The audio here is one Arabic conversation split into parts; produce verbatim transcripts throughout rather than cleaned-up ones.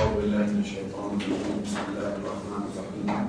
أعوذ بالله من الشيطان الرجيم. بسم الله الرحمن الرحيم.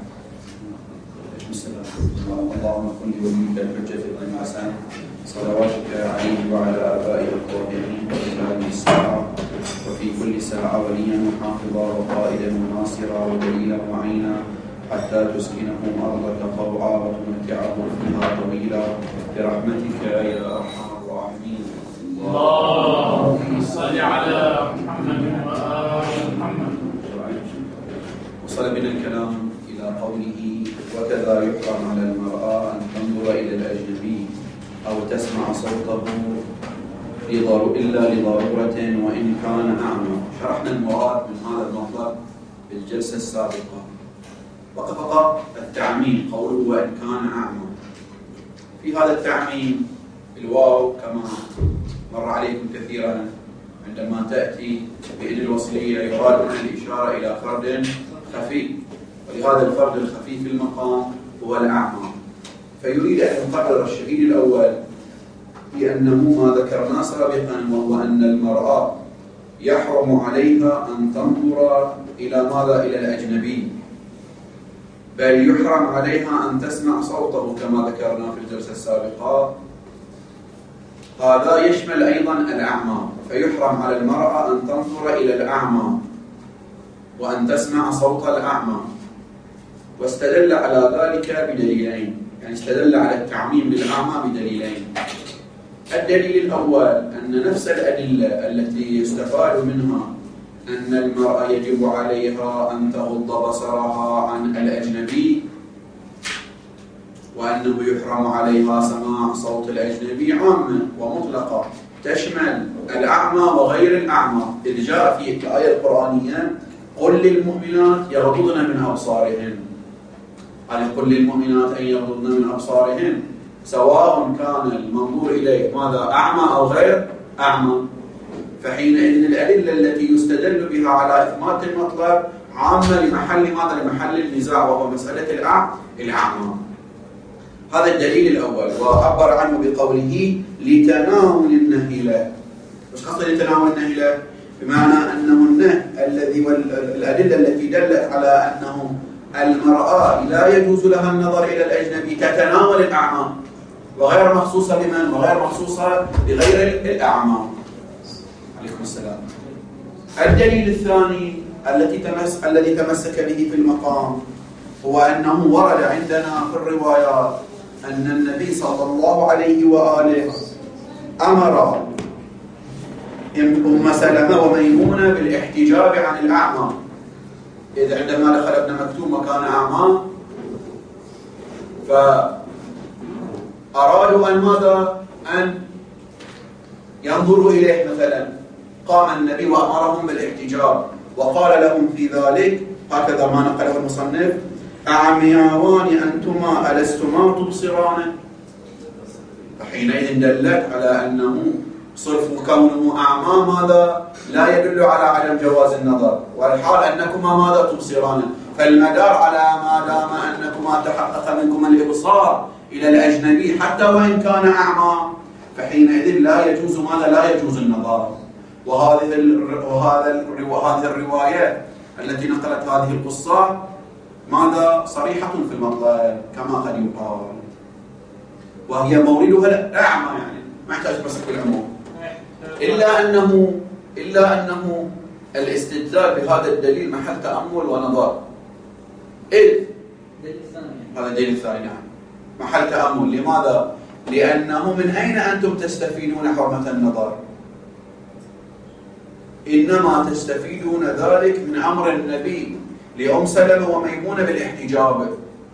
اللهم كن لوليك الحجة بن حسن صلواتك عليه وعلى آبائه الطاهرين وفي هذه الساعة وفي كل ساعة وليا وحافظا وقائدا وناصرا ودليلا وعينا حتى تسكنهم أرضك طوعا وتمتعهم فيها طويلا برحمتك يا أرحم الراحمين. اللهم صل على محمد وآل محمد. وصل بنا الكلام إلى قوله: وكذا يحرم على المرأة أن تنظر إلى الأجنبي أو تسمع صوته إلا لضرورة وإن كان أعمى. شرحنا المراد من هذا المطلب في الجلسة السابقة، بقى فقط التعميم قوله وإن كان أعمى. في هذا التعميم الواو كما مر عليكم كثيرا عندما تأتي بإن الوصلية يراد منها الإشارة إلى فرد خفي، ولهذا الفرد الخفي في المقام هو الأعمى. فيريد أن يقرر الشهيد الأول بأنه ما ذكرنا سابقا، وهو أن المرأة يحرم عليها أن تنظر إلى ماذا؟ إلى الأجنبي، بل يحرم عليها أن تسمع صوته كما ذكرنا في الجلسة السابقة. هذا يشمل أيضا الأعمى، فيحرم على المرأة أن تنظر إلى الأعمى وأن تسمع صوت الأعمى. واستدل على ذلك بدليلين، يعني استدل على التعميم للأعمى بدليلين. الدليل الأول أن نفس الأدلة التي يستفاد منها أن المرأة يجب عليها أن تغض بصرها عن الأجنبي وأنه يحرم عليها سماع صوت الأجنبي عامة ومطلقة، تشمل الأعمى وغير الأعمى، إذ جاء في الآية القرآنية: قل للمؤمنات يغضضن من أبصارهن. قال قل للمؤمنات أن يغضضن من أبصارهن، سواء كان المنظور إليه ماذا؟ أعمى أو غير أعمى. فحينئذ الأدلة التي يستدل بها على إثبات المطلب عامة لمحل ماذا؟ لمحل النزاع، وهو مسألة الأعمى. هذا الدليل الأول، وعبر عنه بقوله لتناول النهي له. وش قصد لتناول النهي له؟ بمعنى أنه النهي الذي والأدلة التي دلت على أنه المرأة لا يجوز لها النظر إلى الأجنبي تتناول الأعمى، وغير مخصوصة بمن؟ وغير مخصوصة بغير الأعمى. عليكم السلام. الدليل الثاني التي تمس الذي تمسك به في المقام هو أنه ورد عندنا في الروايات أن النبي صلى الله عليه وآله أمر أم سلمة وميمونة بالاحتجاب عن الأعمى، إذ عندما دخل ابن مكتوم وكان أعمى فأرادوا أن ماذا؟ أن ينظروا إليه مثلا، قام النبي وأمرهم بالاحتجاب وقال لهم في ذلك هكذا ما نقله المصنف: أعمياوان أنتما ألستما تبصران. فحينئذ دلت على أنه صرف كونه أعمى ماذا؟ لا يدل على عدم جواز النظر، والحال أنكما ماذا؟ تبصران. فالمدار على ما دام أنكما تحقق منكما الإبصار إلى الأجنبي حتى وإن كان أعمى، فحينئذ لا يجوز ماذا؟ لا يجوز النظر. وهذه وهذا وهذه الرواية التي نقلت هذه القصة ماذا؟ صريحة في المطلب كما قد يقال، وهي موردها الأعمى، يعني ما يحتاج بس بالعموم، إلا أنه إلا أنه الاستدلال بهذا الدليل محل تأمل ونظر. إذ هذا الدليل الثاني نعم محل تأمل. لماذا؟ لأنه من أين أنتم تستفيدون حرمة النظر؟ إنما تستفيدون ذلك من أمر النبي لأم سلمة وميمونة بالاحتجاب،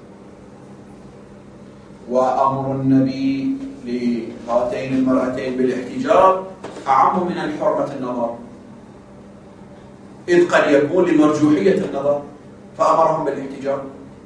وأمر النبي لهاتين المرأتين بالاحتجاب أعم من الحرمة النظر، إذ قد يكون لمرجوحية النظر فأمرهم بالاحتجاب.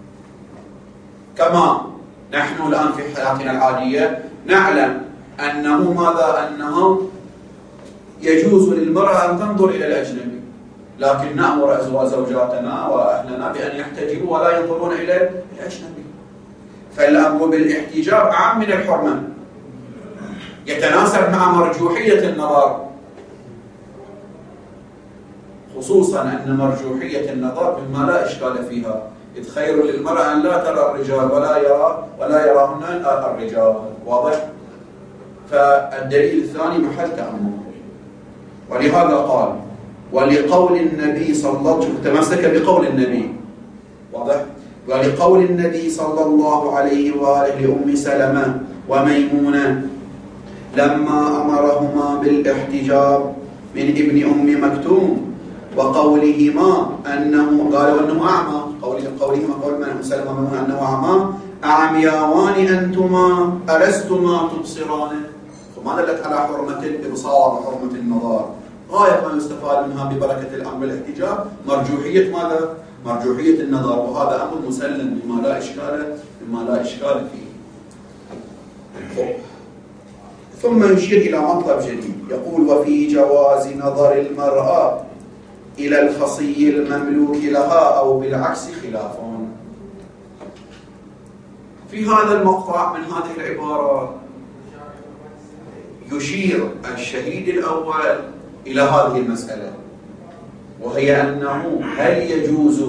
كما نحن الآن في حياتنا العادية نعلم أنه ماذا؟ أنه يجوز للمرأة أن تنظر إلى الأجنبي، لكن نأمر أزواج زوجاتنا وأهلنا بأن يحتجبوا ولا ينظرون إلى الأجنبي. فالأمر بالاحتجاب أعم من الحرمة، يتناسب مع مرجوحية النظر، خصوصا أن مرجوحية النظر مما لا إشكال فيها، إذ خير للمرأة أن لا ترى الرجال ولا يرى ولا يراهن الرجال. واضح؟ فالدليل الثاني محل تأمل. ولهذا قال ولقول النبي صلى الله عليه وسلم، تمسك بقول النبي. واضح؟ ولقول النبي صلى الله عليه وآله لأم سلمة وميمونة لما أمرهما بالاحتجاب من ابن أم مكتوم وقولهما أنه قال وأنه أعمى، قولهما قول من أم سلمة وميمونة أنه أعمى أعمياوان أنتما ألستما تبصران. فما دلت على حرمة الإبصار وحرمة النظر. غاية ما يستفاد منها ببركة الأمر بالاحتجاب مرجوحية ماذا؟ مرجوحية النظر، وهذا أمر مسلم مما لا إشكال مما لا إشكال فيه. ثم يشير إلى مطلب جديد يقول وفي جواز نظر المرأة إلى الخصي المملوك لها أو بالعكس خلاف. في هذا المقطع من هذه العبارة يشير الشهيد الأول إلى هذه المسألة، وهي أنه هل يجوز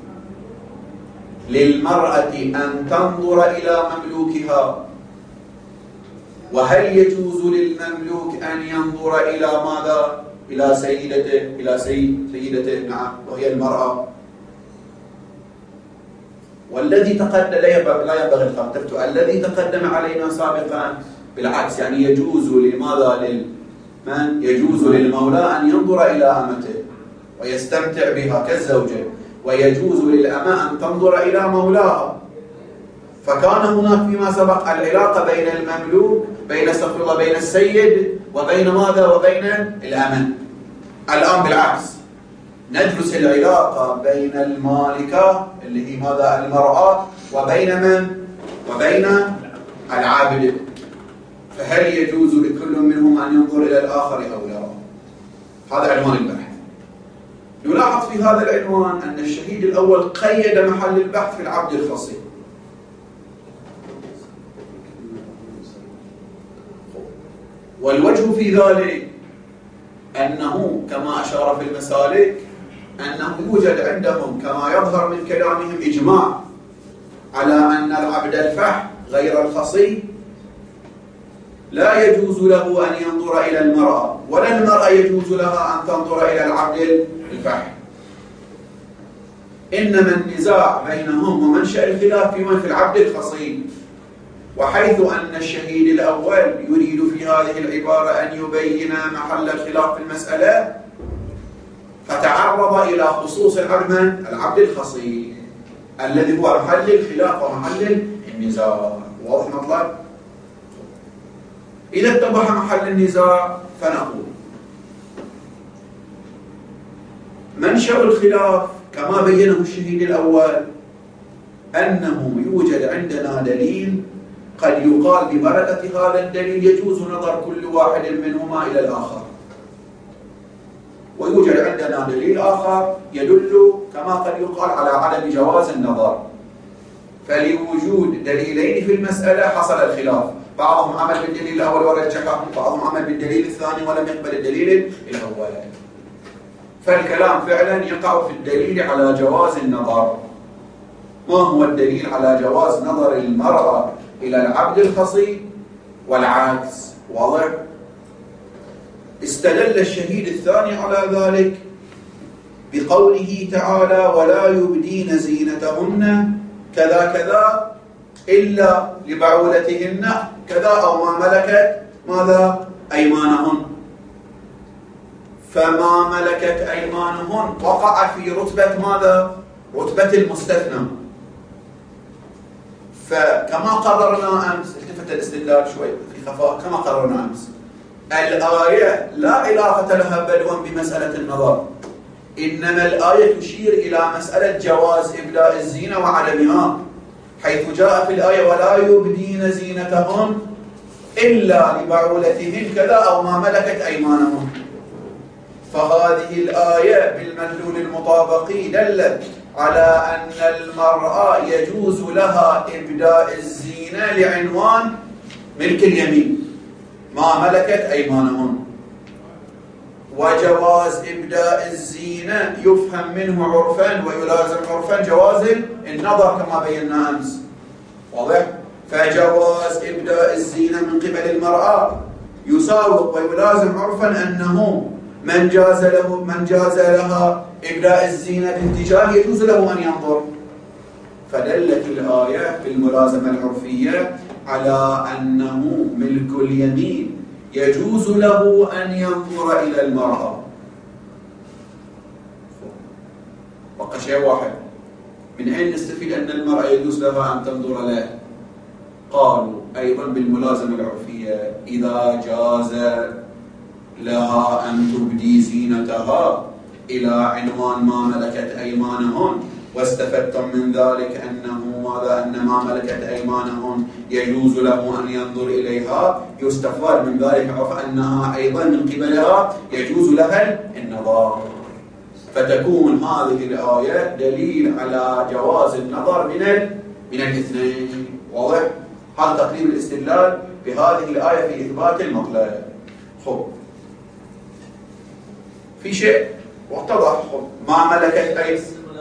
للمرأة أن تنظر إلى مملوكها، وهل يجوز للمملوك أن ينظر إلى ماذا؟ إلى سيدته، إلى سيد سيدته، نعم، وهي المرأة. والذي تقدم لا ينبغي الخلط، الذي تقدم علينا سابقا بالعكس، يعني يجوز لماذا لمن؟ يجوز للمولى أن ينظر إلى أمته ويستمتع بها كالزوجة، ويجوز للأمة أن تنظر إلى مولاها. فكان هناك فيما سبق العلاقة بين المملوك بين استغفر الله بين السيد وبين ماذا؟ وبين الأمة. الآن بالعكس ندرس العلاقة بين المالكة اللي هي ماذا؟ المرأة، وبين من؟ وبين العابد. فهل يجوز لكل منهم أن ينظر إلى الآخر أو لا؟ هذا عنوان البحث. يلاحظ في هذا العنوان أن الشهيد الأول قيد محل البحث في العبد الخصي. والوجه في ذلك أنه كما أشار في المسالك أنه يوجد عندهم كما يظهر من كلامهم إجماع على أن العبد الفح غير الخصي لا يجوز له أن ينظر إلى المرأة، ولا المرأة يجوز لها أن تنظر إلى العبد الفح. إنما النزاع بينهم ومنشأ الخلاف فيما في العبد الخصي. وحيث أن الشهيد الأول يريد في هذه العبارة أن يبين محل الخلاف في المسألة، فتعرض إلى خصوص العبد من؟ العبد الخصي الذي هو محل الخلاف ومحل النزاع. واضح مطلب؟ إذا اتضح محل النزاع فنقول منشأ الخلاف كما بينه الشهيد الأول أنه يوجد عندنا دليل قد يقال ببركة هذا الدليل يجوز نظر كل واحد منهما إلى الآخر، ويوجد عندنا دليل آخر يدل كما قد يقال على عدم جواز النظر. فلوجود دليلين في المسألة حصل الخلاف، بعضهم عمل بالدليل الأول ورجحه، بعضهم عمل بالدليل الثاني ولم يقبل الدليل الأول. فالكلام فعلا يقع في الدليل على جواز النظر. ما هو الدليل على جواز نظر المرأة إلى العبد الخصي والعكس؟ واضح؟ استدل الشهيد الثاني على ذلك بقوله تعالى ولا يبدين زينتهن كذا كذا إلا لبعولتهن كذا أو ما ملكت ماذا؟ أيمانهن. فما ملكت أيمانهن وقع في رتبة ماذا؟ رتبة المستثنى. فكما قررنا أمس، التفت الاستدلال شوي في خفاء، كما قررنا أمس الآية لا علاقة لها بدءا بمسألة النظر، إنما الآية تشير إلى مسألة جواز إبداء الزينة وعدمها، حيث جاء في الآية ولا يبدين زينتهن إلا لبعولتهن كذا أو ما ملكت أيمانهن. فهذه الآية بالمدلول المطابقي دلت على أن المرأة يجوز لها إبداء الزينة لعنوان ملك اليمين ما ملكت أيمانهن. وجواز إبداء الزينة يفهم منه عرفا ويلازم عرفا جواز النظر كما بينا أمس. واضح؟ فجواز إبداء الزينة من قبل المرأة يساوق ويلازم عرفا أنه من جاز له من جاز لها إبداء الزينة باتجاه يجوز له أن ينظر. فدلت الآية في الملازمة العرفية على أنه ملك اليمين يجوز له أن ينظر إلى المرأة. بقى شيء واحد، من أين نستفيد أن المرأة يجوز لها أن تنظر له؟ قالوا أيضا بالملازمة العرفية إذا جاز لها أن تبدي زينتها إلى عنوان ما ملكت أيمانهن، واستفدتم من ذلك أنه ماذا؟ أن ما ملكت أيمانهن يجوز له أن ينظر إليها، يستفاد من ذلك أنها أيضا من قبلها يجوز لها النظر. فتكون هذه الآية دليل على جواز النظر من من الاثنين. واضح؟ هذا تقريب الاستدلال بهذه الآية في إثبات المطلق. خب في شيء واتضح. خب ما ملكت أي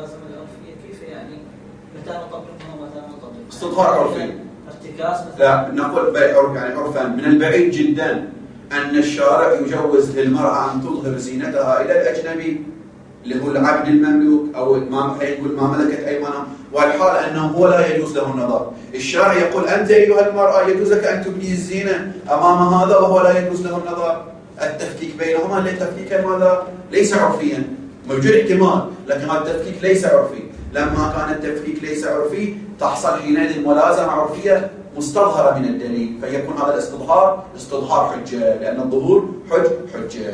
استظهار عرفي لا نقول يعني عرفا من البعيد جدا أن الشارع يجوز للمرأة أن تظهر زينتها إلى الأجنبي اللي هو العبد المملوك أو ما يقول ما ملكت أيمانهم، والحال أنه هو لا يجوز له النظر. الشارع يقول أنت أيها المرأة يجوز لك أن تبدي الزينة أمام هذا وهو لا يجوز له النظر. التفكيك بينهما للتفكيك ماذا؟ ليس عرفيا، موجود احتمال لكن هذا التفكيك ليس عرفي. لما كان التفكيك ليس عرفي تحصل حينئذ ملازمة عرفية مستظهرة من الدليل، فيكون هذا الاستظهار استظهار حجة، لأن الظهور حج حجة.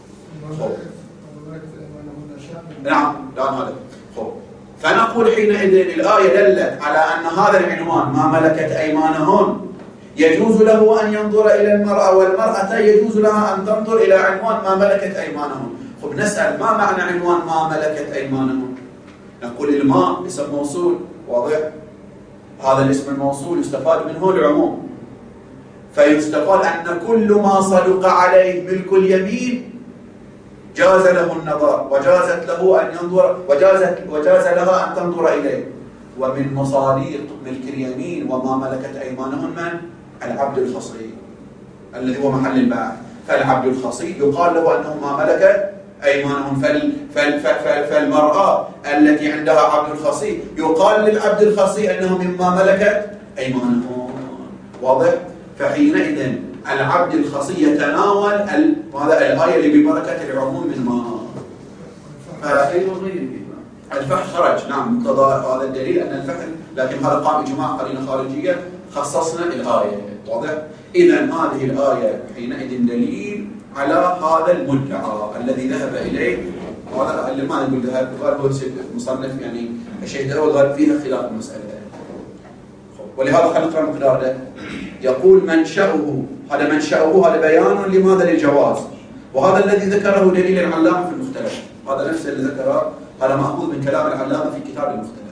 نعم لا هذا. فنقول حينئذ الآية دلت على أن هذا العنوان ما ملكت أيمانهن يجوز له أن ينظر إلى المرأة، والمرأة يجوز لها أن تنظر إلى عنوان ما ملكت أيمانهن. خب نسأل ما معنى عنوان ما ملكت أيمانهن؟ نقول الماء اسم موصول. واضح؟ هذا الاسم الموصول يستفاد منه العموم، فيستفاد أن كل ما صدق عليه ملك اليمين جاز له النظر وجازت له أن ينظر وجازت وجاز لها أن تنظر إليه. ومن مصادر ملك اليمين وما ملكت أيمانهن من؟ العبد الخصي الذي هو محل البيع. فالعبد الخصي يقال له أنه ما ملكت أيمانهم. فال فال فال فالمرأة التي عندها عبد الخصي يقال للعبد الخصي أنه مما ملكت أيمانهم. واضح؟ فحينئذ العبد الخصي يتناول هذا الآية اللي ببركة العموم من ما الفحل خرج. نعم مقتضى هذا الدليل أن الفحل، لكن هذا قام إجماع قرينة خارجية خصصنا الآية. واضح؟ إذا هذه الآية حينئذ دليل على هذا المدعى الذي ذهب إليه. وهذا اللي ما نقول ذهب قال هو مصنف يعني الشيء ده وقال فيها خلاف المسألة. ولهذا خلينا نقرأ المقدار ده. يقول منشأه، هذا منشأه هذا بيان لماذا للجواز، وهذا الذي ذكره دليل العلامة في المختلف. هذا نفس اللي ذكره، هذا مأخوذ من كلام العلامة في كتاب المختلف.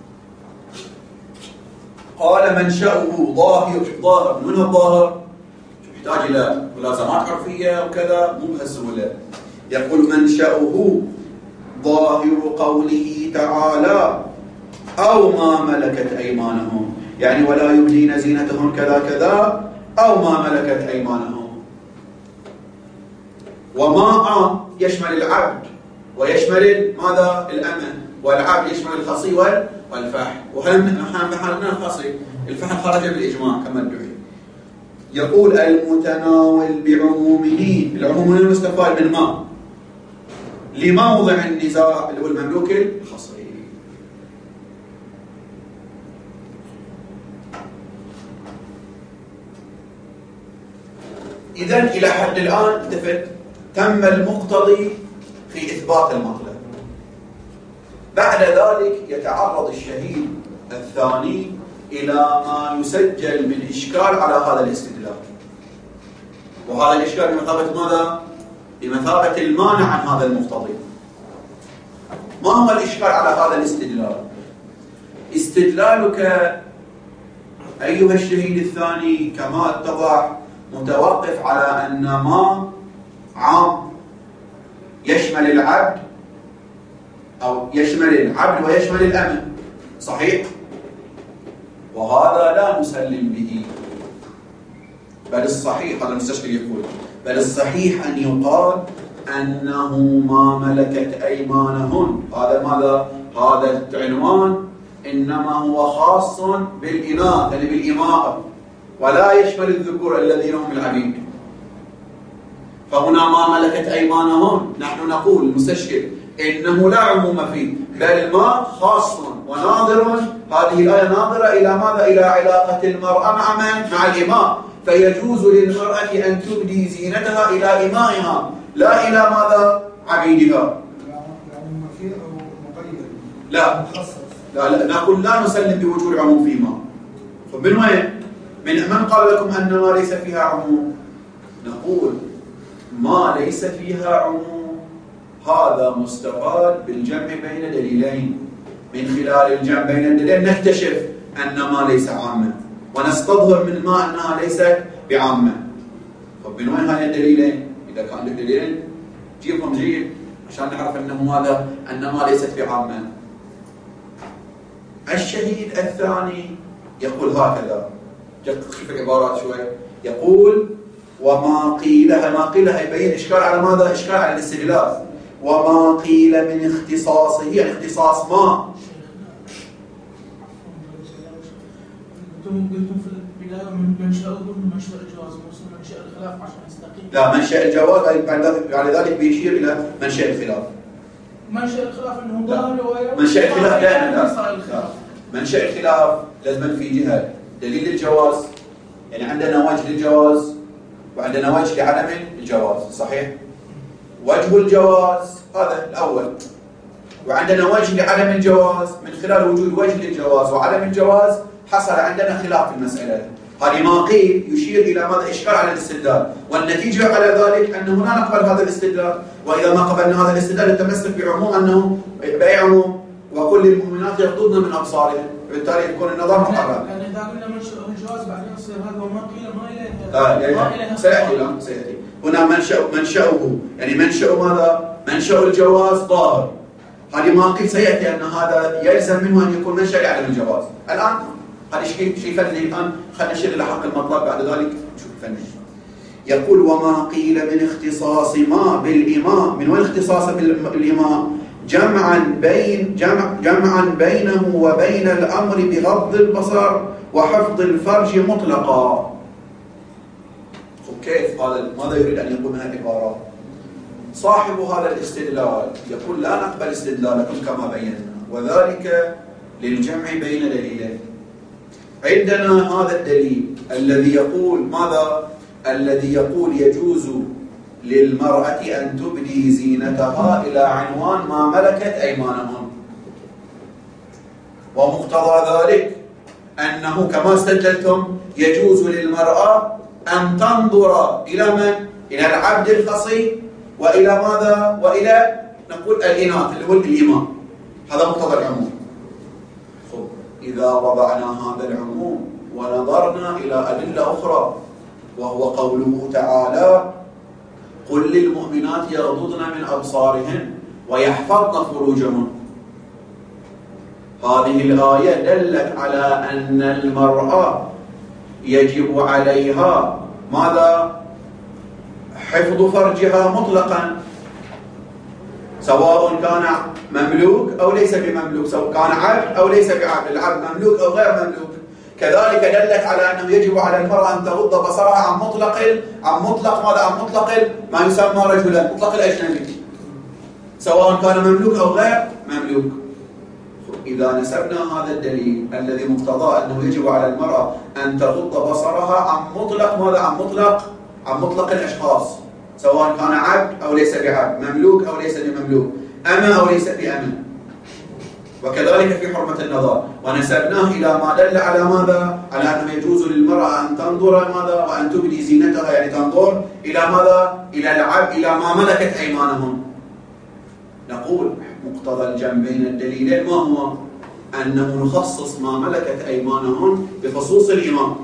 قال منشأه ظاهر. ظاهر من هو الظاهر؟ يحتاج إلى ملازمات عرفية وكذا، مو بهالسهولة. يقول منشأه ظاهر قوله تعالى أو ما ملكت أيمانهم، يعني ولا يبدين زينتهم كذا كذا أو ما ملكت أيمانهم. وما عام يشمل العبد ويشمل ماذا؟ الأمن، والعبد يشمل الخصي والفحل. وهم حالنا الخصي الفحل خرج بالإجماع كما ادعي. يقول المتناول بعمومه، العموم المستفاد من ما لموضع النزاع اللي هو المملوك الخصي. إذن إلى حد الآن التفت تم المقتضي في إثبات المطلب. بعد ذلك يتعرض الشهيد الثاني إلى ما يسجل من إشكال على هذا الاستدلال، وهذا الإشكال بمثابة ماذا؟ بمثابة المانع عن هذا المقتضي. ما هو الإشكال على هذا الاستدلال؟ استدلالك أيها الشهيد الثاني كما اتضح متوقف على أن ما عام يشمل العبد أو يشمل العبد ويشمل الأمة، صحيح؟ وهذا لا نسلم به، بل الصحيح، هذا المستشكل يقول بل الصحيح أن يقال أنه ما ملكت أيمانهن. هذا ماذا؟ هذا العنوان إنما هو خاص بالإناث، يعني بالإماء، ولا يشمل الذكور الذين هم العبيد. فهنا ما ملكت أيمانهن، نحن نقول المستشكل إنه لا عموم فيه، بل ما خاص وناظر. هذه الآية ناظرة إلى ماذا؟ إلى علاقة المرأة مع من؟ مع الإماء. فيجوز للمرأة أن تبدي زينتها إلى إمائها، لا إلى ماذا؟ عبيدها. لا لا لا نقول لا نسلم بوجود العموم فيما. فمن وين؟ من من قال لكم أن ما ليس فيها عموم؟ نقول ما ليس فيها عموم هذا مستفاد بالجمع بين دليلين. من خلال الجمع بين الدليلين نكتشف أن ما ليس عامة، ونستظهر من ما أنها ليست بعامة. فمن وين هاي الدليلين؟ إذا كان عندك دليلين جيبهم جيب عشان نعرف أنه ماذا؟ أن ما ليست بعامة. الشهيد الثاني يقول هكذا، شوف العبارات شوي، يقول وما قيل، ما قيل يبين إشكال على ماذا؟ إشكال على الاستدلال. وما قيل من اختصاصه، يعني اختصاص ما. انتم قلتم في البدايه من منشأ من منشأ الجواز، وصل منشأ الخلاف عشان يستقيم. لا، منشأ الجواز بعد ذلك بيشير إلى منشأ الخلاف. منشأ الخلاف انه ظاهر روايه. منشأ الخلاف دائما منشأ الخلاف لازم في جهة دليل الجواز، يعني عندنا وجه للجواز وعندنا وجه لعدم الجواز، صحيح؟ وجه الجواز هذا الأول، وعندنا وجه لعدم الجواز. من خلال وجود وجه للجواز وعدم الجواز حصل عندنا خلاف في المسألة. هذه ما قيل يشير إلى ماذا؟ إشكال على الاستدلال، والنتيجة على ذلك أنه لا نقبل هذا الاستدلال. وإذا ما قبلنا هذا الاستدلال نتمسك بعموم أنه بأي عموم وكل المؤمنات يغضضن من أبصارهن، وبالتالي يكون النظر محرم. يعني إذا قلنا منشأ الجواز بعدين يصير هذا وما قيل ما إليه. لا لا سيأتي لا سيأتي هنا منشأ منشأه، يعني منشأ ماذا؟ منشأ الجواز ظاهر. هذه ما قيل سيأتي أن هذا يلزم منه أن يكون منشأ لعدم الجواز. الآن هذا شيء شيء فني. الآن خلينا نشير إلى حق المطلب، بعد ذلك نشوف الفني. يقول وما قيل من اختصاص ما بالإماء. من وين اختصاص بالإماء؟ جمعا بين جمع جمعا بينه وبين الأمر بغض البصر وحفظ الفرج مطلقا. كيف هذا؟ ماذا يريد أن يقول من العبارة؟ صاحب هذا الاستدلال يقول لا نقبل استدلالكم كما بينا، وذلك للجمع بين دليلين. عندنا هذا الدليل الذي يقول ماذا؟ الذي يقول يجوز للمرأة أن تبدي زينتها إلى عنوان ما ملكت أيمانهم، ومقتضى ذلك أنه كما استدلتم يجوز للمرأة أن تنظر إلى من؟ إلى العبد الخصي وإلى ماذا؟ وإلى نقول الإناث اللي هو الإماء. هذا مقتضى العموم. خب إذا وضعنا هذا العموم ونظرنا إلى أدلة أخرى، وهو قوله تعالى قل للمؤمنات يغضضن من أبصارهن ويحفظن فروجهن. هذه الآية دلت على أن المرأة يجب عليها ماذا؟ حفظ فرجها مطلقا، سواء كان مملوك أو ليس بمملوك، سواء كان عبد أو ليس بعبد، العبد مملوك أو غير مملوك. كذلك دلت على أنه يجب على المرأة أن تغض بصرها عن مطلق عن مطلق ماذا؟ عن مطلق ما يسمى رجلا، مطلق الأجنبي، سواء كان مملوك أو غير مملوك. إذا نسبنا هذا الدليل الذي مقتضاه أنه يجب على المرأة أن تغض بصرها عن مطلق ماذا؟ عن مطلق عن مطلق الأشخاص، سواء كان عبد أو ليس بعبد، مملوك أو ليس بمملوك، أمة أو ليس بأمة، وكذلك في حرمة النظر. ونسبناه إلى ما دل على ماذا؟ على أنه يجوز للمرأة أن تنظر ماذا؟ وأن تبدي زينتها، يعني تنظر إلى ماذا؟ إلى العبد، إلى ما ملكت أيمانهم. نقول مقتضى الجمع بين الدليلين ما هو؟ أنه نخصص ما ملكت أيمانهم بخصوص الإمام.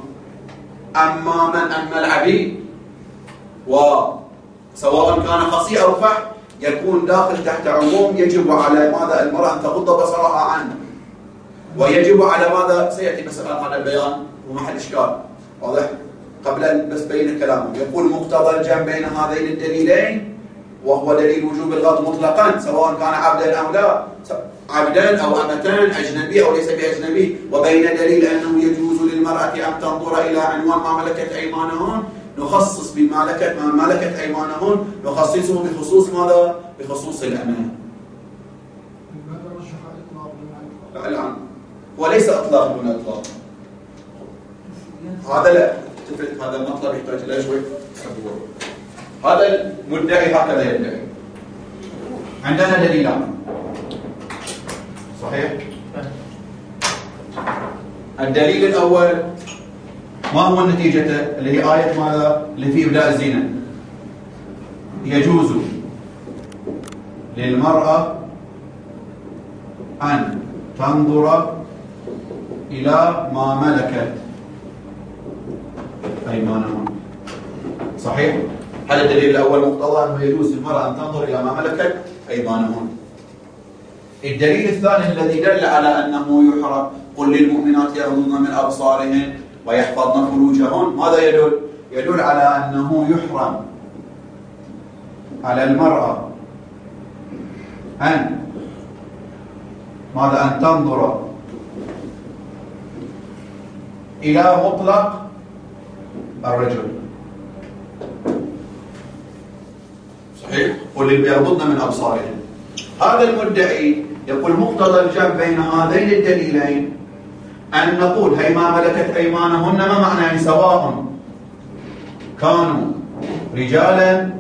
أما من أما العبيد وسواء كان خصي أو فح يكون داخل تحت عموم يجب على ماذا المرأة أن تغض بصرها عنه، ويجب على ماذا سيأتي بس هذا البيان وما حد إشكال واضح قبل بس بين كلامه. يقول مقتضى الجمع بين هذين الدليلين وهو دليل وجوب الغض مطلقا سواء كان عبدا أو لا، عبدا أو أمتان، أجنبي أو ليس بأجنبي، وبين دليل أنه يجوز للمرأة أن تنظر إلى عنوان ما ملكت أيمانهن، نخصص بما ملكت ما ملكت أيمانهن نخصصه بخصوص ماذا؟ بخصوص الأمان. الآن هو ليس إطلاق دون إطلاق، هذا لا تفرق، هذا المطلب يحتاج إلى شوي تحضور. هذا المدعي هكذا يدعي. عندنا دليلان صحيح؟ الدليل الأول ما هو نتيجته اللي هي آية ماذا؟ اللي في إبداء الزينة. يجوز للمرأة أن تنظر إلى ما ملكت أيمانها. صحيح؟ هذا الدليل الأول مقتضى أنه يجوز للمرأة أن تنظر إلى ما ملكت أيمانها. الدليل الثاني الذي دل على أنه يحرم قل للمؤمنات يغضضن من أبصارهن ويحفظن فروجهن، ماذا يدل؟ يدل على أنه يحرم على المرأة أن ماذا أن تنظر إلى مطلق الرجل. صحيح؟ قل يغضضن من أبصارهن. هذا المدعي يقول مقتضى الجمع بين هذين الدليلين أن نقول هي ما ملكت أيمانهن ما معنى يعني سواء كانوا رجالا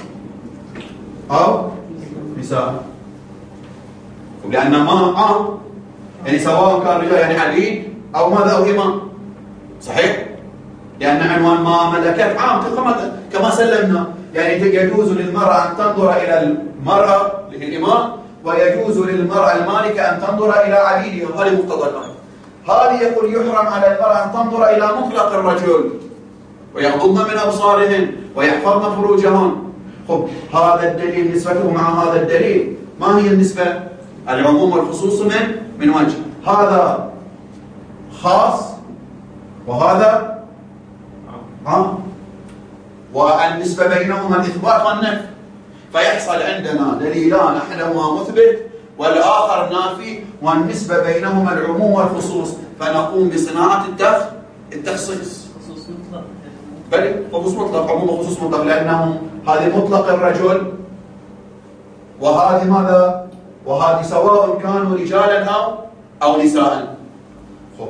أو نساء، لأن ما عام يعني سواء كان رجال يعني عبيد أو ماذا أو إمام. صحيح؟ لأن عنوان ما ملكت عام كما كما سلمنا، يعني يجوز للمرأة أن تنظر إلى المرأة اللي هي الإمام، ويجوز للمرأة المالكة أن تنظر إلى عبيدها. هذه مقتضى الآية. هذه يقول يحرم على المرأة أن تنظر إلى مطلق الرجل ويغضضن من أبصارهن ويحفظن فروجهن. خب هذا الدليل نسبته مع هذا الدليل ما هي النسبة؟ العموم والخصوص من من وجه، هذا خاص وهذا عام، والنسبة بينهما الإثبات والنفي، فيحصل عندنا دليلان أحدهما مثبت والآخر نافي، والنسبة بينهما العموم والخصوص، فنقوم بصناعة التخ التخصيص. خصوص مطلق. بل خصوص مطلق، عموم وخصوص مطلق، لأنه هذه مطلق الرجل وهذه ماذا؟ وهذه سواء كانوا رجالا أو أو نساء. خب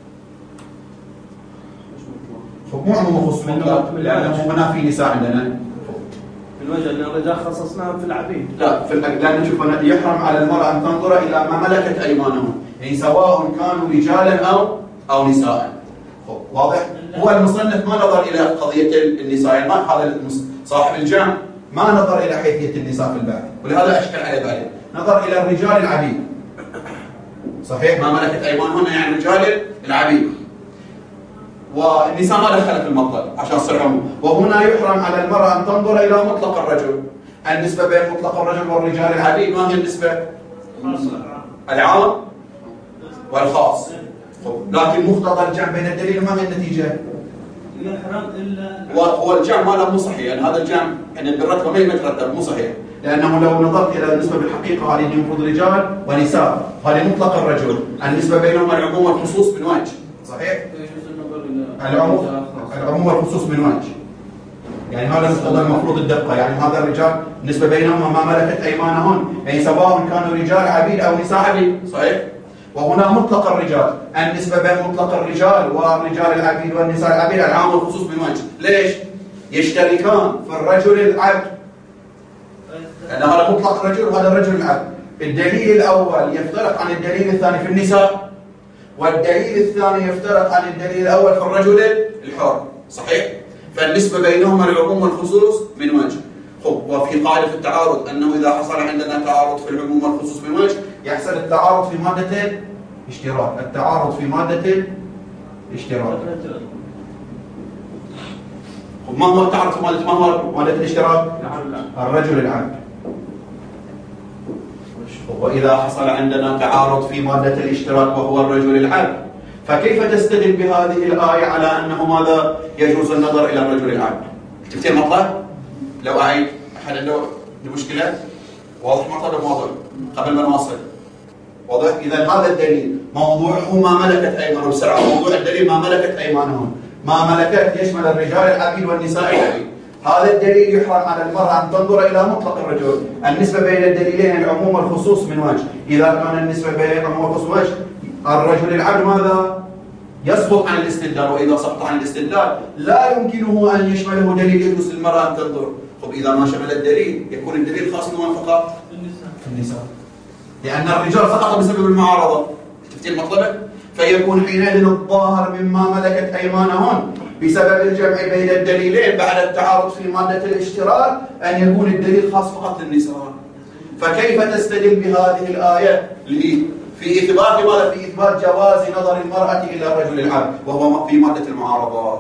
خب مو عموم وخصوص مطلق لأنه هنا في نساء عندنا. في الوجه أن الرجال خصصناهم في العبيد. لا في لأن نشوف يحرم على المرأة أن تنظر إلى ما ملكت أيمانهم، يعني سواء كانوا رجالا أو أو نساء. واضح؟ هو المصنف ما نظر إلى قضية النساء، يعني ما هذا صاحب الجامع ما نظر إلى حيثية النساء في البحث، ولهذا أشكل عليه ذلك. نظر إلى الرجال العبيد. صحيح؟ ما ملكت أيمانهن يعني رجال العبيد. والنساء ما دخلت في المطلب عشان تصير عموم. وهنا يحرم على المرأة أن تنظر إلى مطلق الرجل. النسبة بين مطلق الرجل والرجال العبيد ما هي النسبة؟ العام والخاص. لكن مقتضى الجمع بين الدليل ما هي النتيجة؟ يحرم إلا هو الجمع ما له مو صحيح، يعني هذا الجمع يعني بالرتبة ما يترتب مو صحيح، لأنه لو نظرت إلى النسبة بالحقيقة هذه المفروض رجال ونساء، هذه مطلق الرجل، النسبة بينهما العموم والخصوص من وجه. صحيح؟ العموم العموم والخصوص من وجه. يعني هذا مقتضى المفروض الدقة، يعني هذا الرجال النسبة بينهما ما ملكت أيمانهن، يعني سواء كانوا رجال عبيد أو نساء عبيد. صحيح؟ وهنا مطلق الرجال، النسبة بين مطلق الرجال والرجال العبيد والنساء العبيد العام والخصوص من وجه. ليش؟ يشتركان في الرجل العبد، لأن هذا مطلق الرجل وهذا الرجل العبد. الدليل الأول يفترق عن الدليل الثاني في النساء، والدليل الثاني يفترق عن الدليل الأول في الرجل الحر. صحيح؟ فالنسبة بينهما العموم والخصوص من وجه. خب وفي قاعدة في التعارض أنه إذا حصل عندنا تعارض في العموم والخصوص من وجه يحصل التعارض في مادة الاشتراك، التعارض في مادة الاشتراك. خب ما هو التعارض في مادة ما هو مادة الاشتراك؟ الرجل العبد. وإذا حصل عندنا تعارض في مادة الاشتراك وهو الرجل العبد، فكيف تستدل بهذه الآية على أنه ماذا يجوز النظر إلى الرجل العبد؟ شفت المطلب؟ لو أعيد أحد عنده مشكلة؟ واضح مطلب واضح قبل ما نواصل؟ واضح؟ إذا هذا الدليل موضوعه ما ملكت أيمانهم. بسرعة، موضوع الدليل ما ملكت أيمانهم. ما ملكت يشمل الرجال العبيد والنساء العبيد. هذا الدليل يحرم على المرأة أن تنظر إلى مطلق الرجل. النسبة بين الدليلين العموم والخصوص من وجه. إذا كان النسبة بين العموم والخصوص وجه، الرجل العبد ماذا؟ يسقط عن الاستدلال، وإذا سقط عن الاستدلال لا يمكنه أن يشمله دليل يجوز للمرأة أن تنظر. طب إذا ما شمل الدليل يكون الدليل خاص بمن فقط؟ النساء. لأن الرجال فقط بسبب المعارضة. شفتي المطلب؟ فيكون حينئذ الظاهر مما ملكت أيمانهن بسبب الجمع بين الدليلين بعد التعارض في مادة الاشتراك أن يكون الدليل خاص فقط للنساء. فكيف تستدل بهذه الآية في إثبات ماذا؟ في إثبات جواز نظر المرأة إلى الرجل العبد وهو في مادة المعارضة.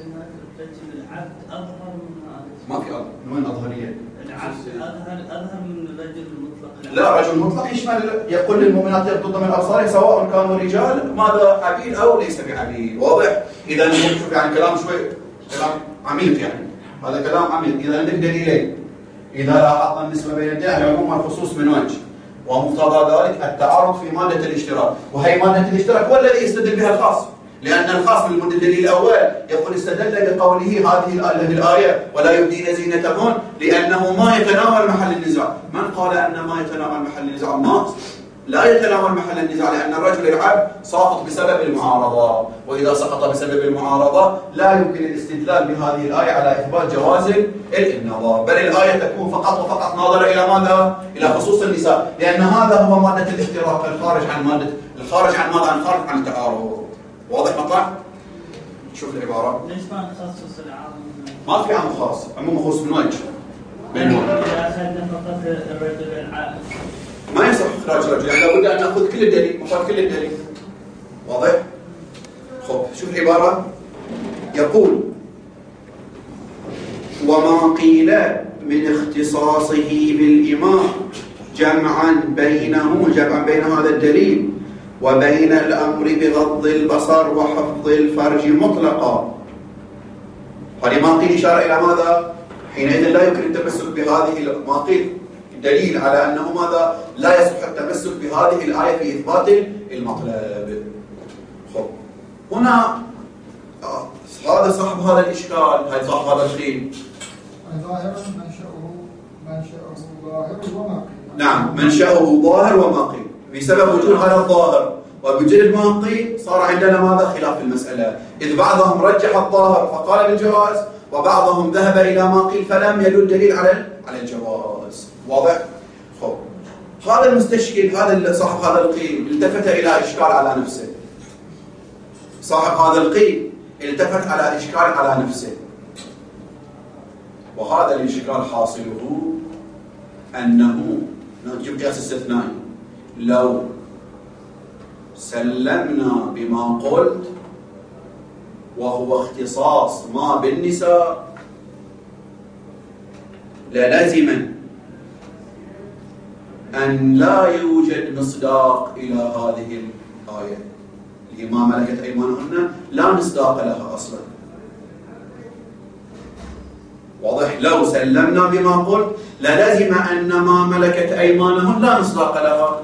العبد أظهر ما في أظهر. من وين أظهرية؟ العبد أظهر أظهر من الرجل المطلق. لا، رجل مطلق يشمل، يقول للمؤمنات يغضضن من أبصارهن سواء كانوا رجال ماذا عبيد أو ليس بعبيد. واضح؟ إذا نشوف يعني كلام شوي كلام عميق، يعني هذا كلام عميق. إذا عندك دليلين، إذا لاحظنا النسبة بين الدليل العموم والخصوص من وجه، ومقتضى ذلك التعارض في مادة الاشتراك، وهي مادة الاشتراك هو الذي يستدل بها الخاص، لأن الخاص من الدليل الأول يقول استدل بقوله هذه الآية ولا يبدين زينتهن لأنه ما يتناول محل النزاع. من قال أن ما يتناول محل النزاع؟ ما لا يتناول محل النزاع، لأن الرجل العبد ساقط بسبب المعارضة، وإذا سقط بسبب المعارضة لا يمكن الاستدلال بهذه الآية على إثبات جواز النظر، بل الآية تكون فقط وفقط ناظرة إلى ماذا؟ إلى خصوص النساء، لأن هذا هو مادة الافتراق الخارج عن مادة الخارج عن ماذا؟ الخارج عن التعارض. واضح مطلع؟ شوف العبارة. ليش ما نخصص العام؟ ما في عام خاص، عموم خصوص من وجه. بينهم. إذا أخذنا فقط الرجل العام. ما يصح إخراج رجل، يعني لابد أن نأخذ كل الدليل، مقابل كل الدليل. واضح؟ خب شوف العبارة. يقول: وما قيل من اختصاصه بالإمام جمعا بينه جمعا بين هذا الدليل وبين الأمر بغض البصر وحفظ الفرج مطلقا. هذه ما قيل إشارة إلى ماذا؟ حينئذ لا يمكن التمسك بهذه ما قيل دليل على أنه ماذا؟ لا يصح التمسك بهذه الآية في إثبات المطلب. خب هنا آه. هذا صاحب هذا الإشكال، هذا صاحب هذا الخيل. ظاهر منشأه منشأه ظاهر وما قيل. نعم، منشأه ظاهر وما قيل، بسبب وجود هذا الظاهر وبوجود ما قيل صار عندنا ماذا؟ خلاف في المسألة، إذ بعضهم رجح الظاهر فقال بالجواز، وبعضهم ذهب إلى ما قيل فلم يدل دليل على على الجواز. واضح؟ خب هذا المستشكل، هذا صاحب هذا القيل التفت إلى إشكال على نفسه. صاحب هذا القيل التفت على إشكال على نفسه، وهذا الإشكال حاصله أنه نجيب قياس استثنائي. لو سلمنا بما قلت وهو اختصاص ما بالنساء للزم أن لا يوجد مصداق إلى هذه الآية اللي ما ملكت أيمانهن، لا مصداق لها أصلا. واضح؟ لو سلمنا بما قلت للزم أن ما ملكت أيمانهن لا مصداق لها،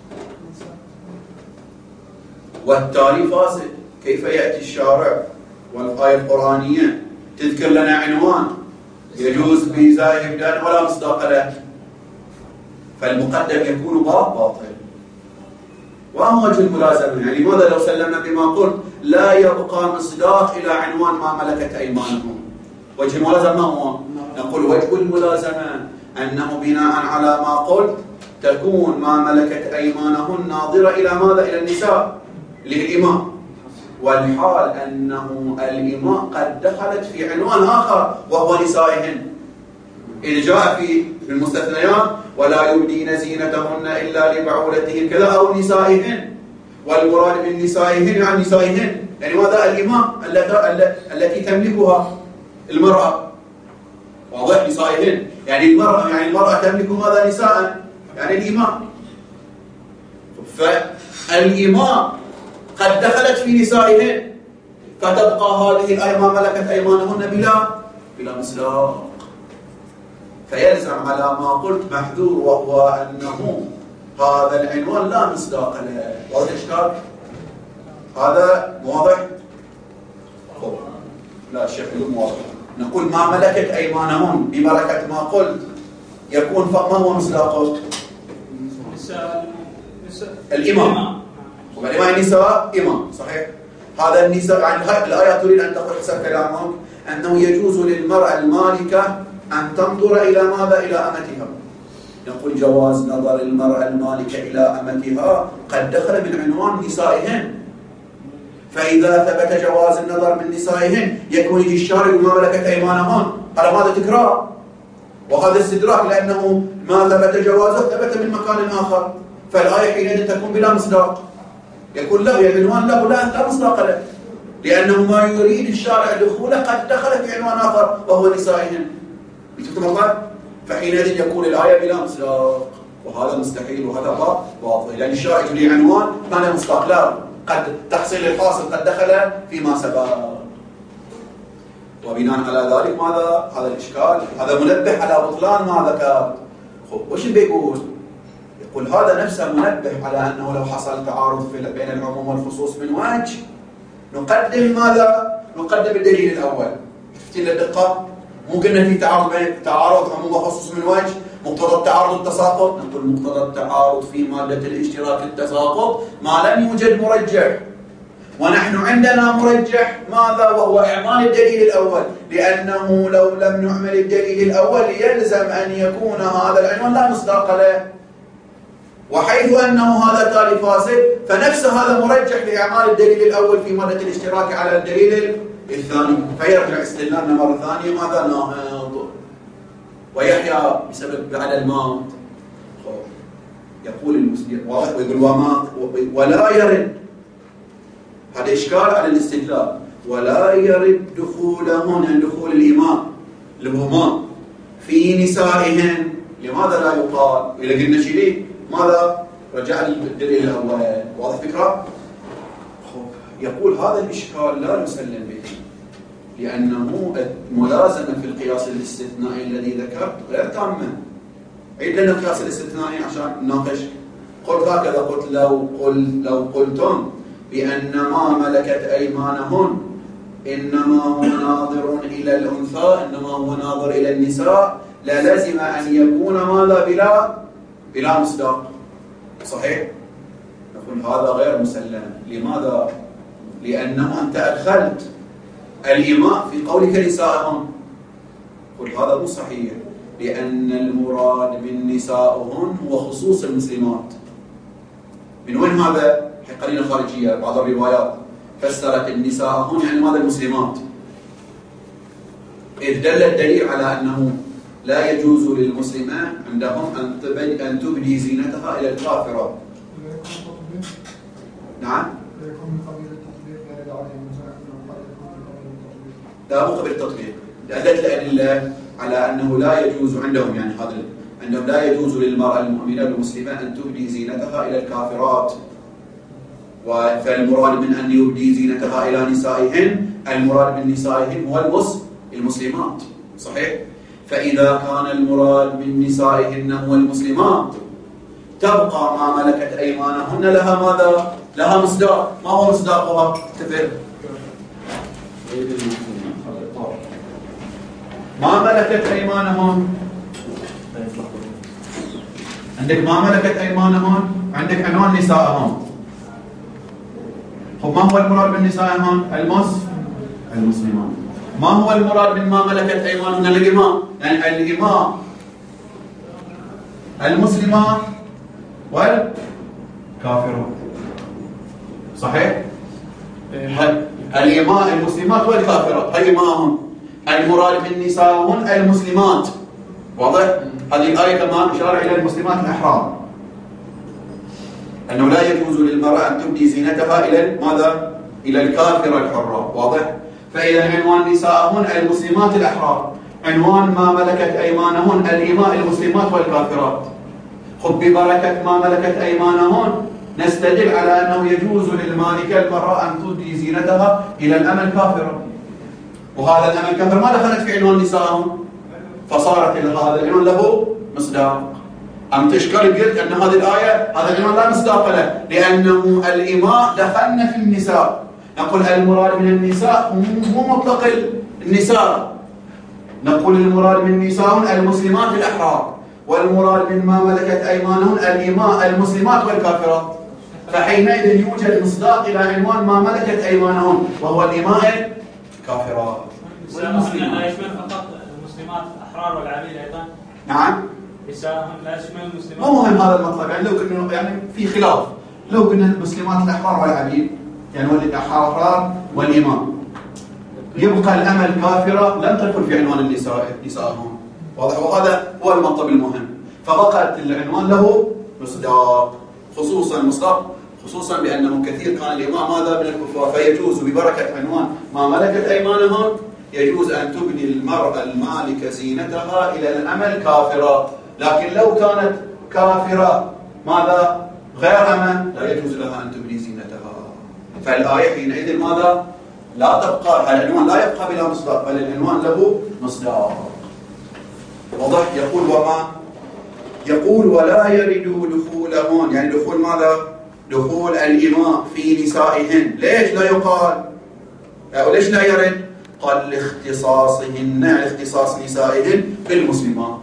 والتالي فاسد. كيف يأتي الشارع والآية القرآنية تذكر لنا عنوان يجوز بإزاء إبدال ولا مصداق له؟ فالمقدم يكون باطل. وما وجه الملازمة؟ يعني لماذا لو سلمنا بما قلت لا يبقى مصداق إلى عنوان ما ملكت أيمانهم؟ وجه الملازمة ما هو؟ نقول وجه الملازمة أنه بناء على ما قلت تكون ما ملكت أيمانهن ناظرة إلى ماذا؟ إلى النساء للإمام، والحال أنه الإماء قد دخلت في عنوان آخر وهو نسائهن، إذ جاء في المستثنيات ولا يبدين زينتهن إلا لبعولتهن كذا أو نسائهن، والمراد من نسائهن يعني نسائهن يعني ماذا؟ الإماء التي تملكها المرأة. واضح؟ نسائهن يعني المرأة، يعني المرأة تملك ماذا؟ نساء، يعني الإماء. فالإماء قد دخلت في نسائهن، فتبقى هذه الآية ما ملكت أيمانهن بلا بلا مصداق. فيلزم على ما قلت محذور، وهو أنه هذا العنوان لا مصداق له. واضح الإشكال؟ هذا واضح؟ لا الشيخ يقول واضح. نقول ما ملكت أيمانهن ببركة ما قلت يكون ما هو مصداقه؟ الإمام. والإمام النساء إمام، صحيح؟ هذا النساء يعني الآية تريد أن تقول حسب كلامك أنه يجوز للمرأة المالكة أن تنظر إلى ماذا؟ إلى أمتها. نقول جواز نظر المرأة المالكة إلى أمتها قد دخل من عنوان نسائهن، فإذا ثبت جواز النظر من نسائهن يكون يجي الشارع وما ملكت أيمانهن. هذا ماذا؟ تكرار، وهذا استدراك، لأنه ما ثبت جوازه ثبت من مكان آخر، فالآية حينئذ تكون بلا مصداق. يكون له العنوان له لا لا مصداق له، لأنه ما يريد الشارع دخوله قد دخل في عنوان آخر وهو نسائهن. شفتم الله؟ فحينئذ يكون الآية بلا مصداق، وهذا مستحيل وهذا باطل، لأن الشارع يريد عنوان كان مصداق، لا قد تحصيل الحاصل قد دخل فيما سبق. وبناء على ذلك ماذا؟ هذا الإشكال، هذا منبه على بطلان ما ذكر. خب وش بيقول؟ يقول هذا نفسه منبه على أنه لو حصل تعارض بين العموم والخصوص من وجه نقدم ماذا؟ نقدم الدليل الأول. شفتين الدقة؟ مو قلنا في تعارض بين تعارض عموم وخصوص من وجه، مقتضى التعارض التساقط. نقول مقتضى التعارض في مادة الاشتراك التساقط ما لم يوجد مرجح، ونحن عندنا مرجح ماذا؟ وهو إعمال الدليل الأول، لأنه لو لم نعمل الدليل الأول يلزم أن يكون هذا العنوان لا مصداق له، وحيث أنه هذا تالي فاسد فنفس هذا مرجح لإعمال الدليل الأول في مادة الاشتراك على الدليل الثاني، فيرجع استدلالنا مرة ثانية ماذا؟ ناهض ويحيى بسبب على الموت. يقول المسلم واضح ويقول وما ولا يرد، هذا إشكال على الاستدلال، ولا يرد دخولهن دخول الإمام لهما في نسائهن. لماذا لا يقال؟ إذا قلنا شيء ماذا؟ رجع الدليل الأول. واضح فكرة؟ يقول هذا الإشكال لا نسلم به، لأنه ملازمة في القياس الاستثنائي الذي ذكرت غير تامة. عيد لنا القياس الاستثنائي عشان نناقش. قلت هكذا، قلت لو قل لو قلتم بأن ما ملكت أيمانهن إنما هو ناظر إلى الأنثى، إنما هو ناظر إلى النساء، للزم أن يكون ماذا؟ بلا بلا مصداق. صحيح؟ نقول هذا غير مسلم. لماذا؟ لأنه أنت أدخلت الإماء في قولك نسائهم. قل هذا مو صحيح، لأن المراد بالنسائهن هو خصوص المسلمات. من وين هذا؟ قرينة خارجية. بعض الروايات فسرت النسائهن يعني ماذا؟ المسلمات، إذ دل الدليل على أنه لا يجوز للمسلمات عندهم أن أن تبدي زينتها إلى الكافرة. نعم؟ لا مو قبل التطبيق، لأدلة الأدلة على أنه لا يجوز عندهم، يعني هذا عندهم لا يجوز للمرأة المؤمنة المسلمة أن تبدي زينتها إلى الكافرات. فالمراد من أن يبدي زينتها إلى نسائهن، المراد من نسائهن هو المسلمات. صحيح؟ فإذا كان المراد من نسائهن هو المسلمات تبقى ما ملكت أيمانهن لها ماذا؟ لها مصداق. ما هو مصداقها؟ تفر ما ملكت أيمانهن. عندك ما ملكت أيمانهن، عندك عنوان نسائهم. خب ما هو المراد بالنسائهم؟ المس المسلمات. ما هو المراد من ما ملكت أيمانهن؟ الإماء، يعني الإماء المسلمات والكافرون. صحيح؟ الإماء المسلمات والكافرات هي إماهم. المراد من نسائهن المسلمات. واضح؟ هذه الآية كمان إشارة إلى المسلمات الأحرار، أنه لا يجوز للمرأة أن تبدي زينتها إلى ماذا؟ إلى الكافرة الحرة. واضح؟ فإذا عنوان نسائهن المسلمات الأحرار، عنوان ما ملكت أيمانهن الإماء المسلمات والكافرات. خذ ببركة ما ملكت أيمانهن نستدل على أنه يجوز للمالكة المرأة أن تهدي زينتها إلى الأمة الكافرة، وهذا الأمة الكافرة ما دخلت في عنوان نسائهم، فصارت هذا العنوان له مصداق. أم تشكل قلت أن هذه الآية هذا العنوان لا مصداق له، لأنه الإماء دخلنا في النساء. نقول المراد من النساء مو مطلق النساء، نقول المراد من النساء المسلمات الأحرار، والمراد من ما ملكت أيمانهم الإماء المسلمات والكافرات. فحينئذ يوجد مصداق إلى عنوان ما ملكت أيمانهم وهو الإماء الكافرات. والمسلمات لا يشمل فقط المسلمات الأحرار والعبيد أيضا؟ نعم. نساءهم لا يشمل المسلمات؟ مو مهم هذا المطلب، يعني لو كنا يعني في خلاف، لو قلنا المسلمات الأحرار والعبيد يعني والأحرار والإماء، يبقى الأمة الكافرة لن تدخل في عنوان النساء نسائهم. واضح؟ وهذا هو المطلب المهم. فبقت العنوان له مصداق، خصوصا مصداق خصوصا بأنه كثير كان الإماء ماذا من الكفار، فيجوز ببركة عنوان ما ملكت أيمانهم يجوز أن تبني المرأة المالكة زينتها إلى الأمة الكافرة. لكن لو كانت كافرة ماذا غير أمة لا يجوز لها أن تبني زينتها. فالآية حينئذ ماذا لا تبقى، العنوان لا يبقى بلا مصداق، بل العنوان له مصداق. واضح؟ يقول وما يقول ولا يرد دخولهن، يعني دخول ماذا؟ دخول الإماء في نسائهن. ليش لا يقال أو ليش لا يرد؟ قال لاختصاصهن، لاختصاص نسائهن بالمسلمات،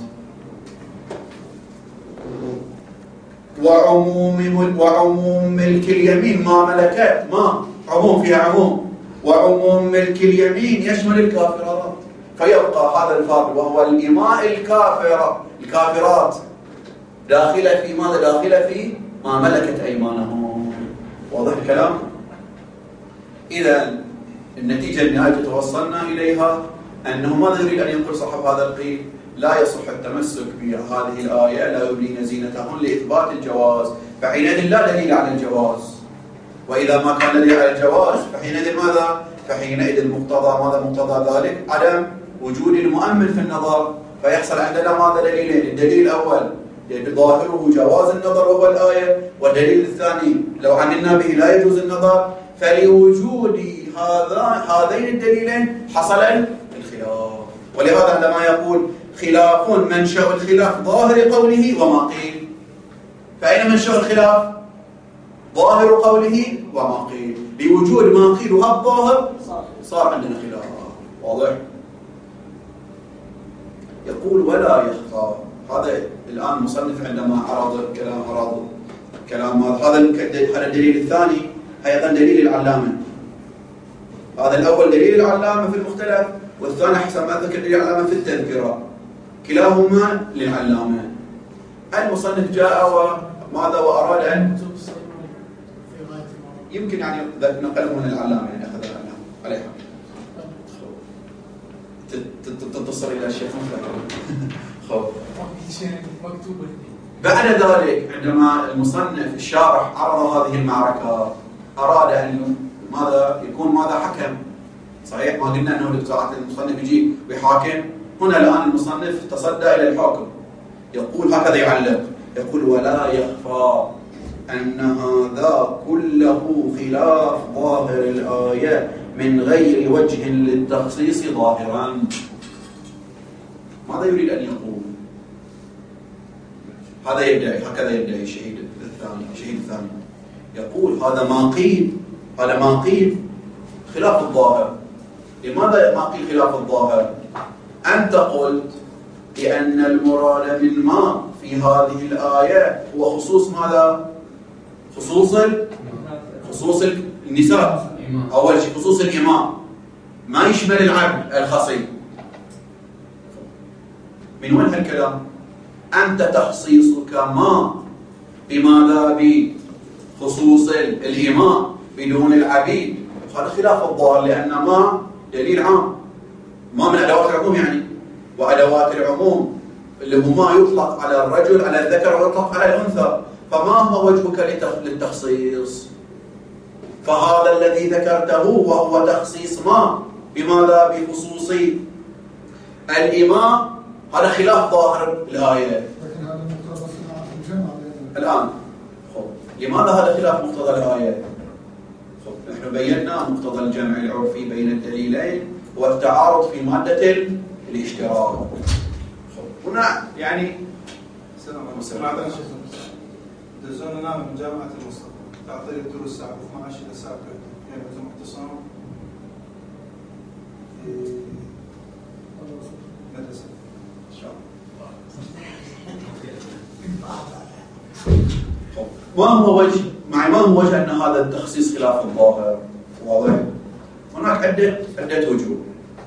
وعموم وعموم ملك اليمين ما ملكت، ما عموم فيها عموم، وعموم ملك اليمين يشمل الكافرات. فيبقى هذا الفرق وهو الإماء الكافرة الكافرات داخلة في ماذا؟ داخلة في ما ملكت أيمانهم. واضح الكلام؟ إذا النتيجة النهائية توصلنا إليها أنه ماذا يريد أن يقول صاحب هذا القيل؟ لا يصح التمسك بهذه الآية لا يبدين زينتهن لإثبات الجواز، فحينئذ لا دليل على الجواز. وإذا ما كان دليل على الجواز فحينئذ ماذا؟ فحينئذ المقتضى ماذا مقتضى ذلك؟ عدم وجود المؤمن في النظر. فيحصل عندنا ماذا دليلين؟ الدليل الأول ظاهره جواز النظر وهو الآية، والدليل الثاني لو علمنا به لا يجوز النظر. فلوجود هذا هذين الدليلين حصل الخلاف. ولهذا عندما يقول خلاف منشأ الخلاف ظاهر قوله وما قيل، فأين منشأ الخلاف؟ ظاهر قوله وما قيل. بوجود ما قيل وهذا الظاهر صار عندنا خلاف. واضح؟ يقول ولا يخفى. هذا الآن المصنف عندما عرض كلام عرض كلام هذا هذا الدليل الثاني أيضا دليل العلامة. هذا الأول دليل العلامة في المختلف، والثاني حسب ما ذكر دليل العلامة في التذكرة، كلاهما للعلامة. المصنف جاء وماذا وأراد أن يمكن يعني نقله من العلامة، يعني أخذ العلامة عليها تتصل إلى الشيخ خوف. بعد ذلك عندما المصنف الشارح عرض هذه المعركة أراد أن ماذا يكون ماذا حكم. صحيح ما قلنا أنه ساعة المصنف يجي ويحاكم، هنا الآن المصنف تصدى إلى الحكم. يقول هكذا يعلق، يقول ولا يخفى أن هذا كله خلاف ظاهر الآية من غير وجه للتخصيص ظاهرا. ماذا يريد أن يقول؟ هذا يدعي هكذا يدعي الشهيد الثاني الشهيد الثاني يقول هذا ما قيل هذا ما قيل خلاف الظاهر. لماذا ما قيل خلاف الظاهر؟ أنت قلت بأن المراد من ما في هذه الآية هو خصوص ماذا؟ خصوص خصوص النساء. أول شيء خصوص الإماء، ما يشمل العبد الخصي. من وين هالكلام؟ أنت تخصيصك ما بماذا؟ بخصوص الإماء بدون العبيد. هذا خلاف الظاهر، لأن ما دليل عام، ما من أدوات العموم يعني، وأدوات العموم اللي هو ما يطلق على الرجل على الذكر ويطلق على الأنثى. فما هو وجهك للتخصيص؟ فهذا الذي ذكرته وهو تخصيص ما بماذا؟ بخصوص الإماء، هذا خلاف ظاهر الآية. لكن هذا مقتضى الجمع الآن لماذا هذا خلاف مقتضى الآية؟ نحن بينا مقتضى الجمع العرفي بين الدليلين والتعارض في مادة الاشتراك. هنا يعني السلام عليكم. دزون نام من جامعة المصطفى تعطي الدروس الساعة اثني عشر إلى الساعة ثلاثة يعني لازم اختصام في مدرسة إن شاء الله. ما هو وجه مع ما هو وجه أن هذا التخصيص خلاف الظاهر؟ واضح؟ هناك عدة عدة وجوه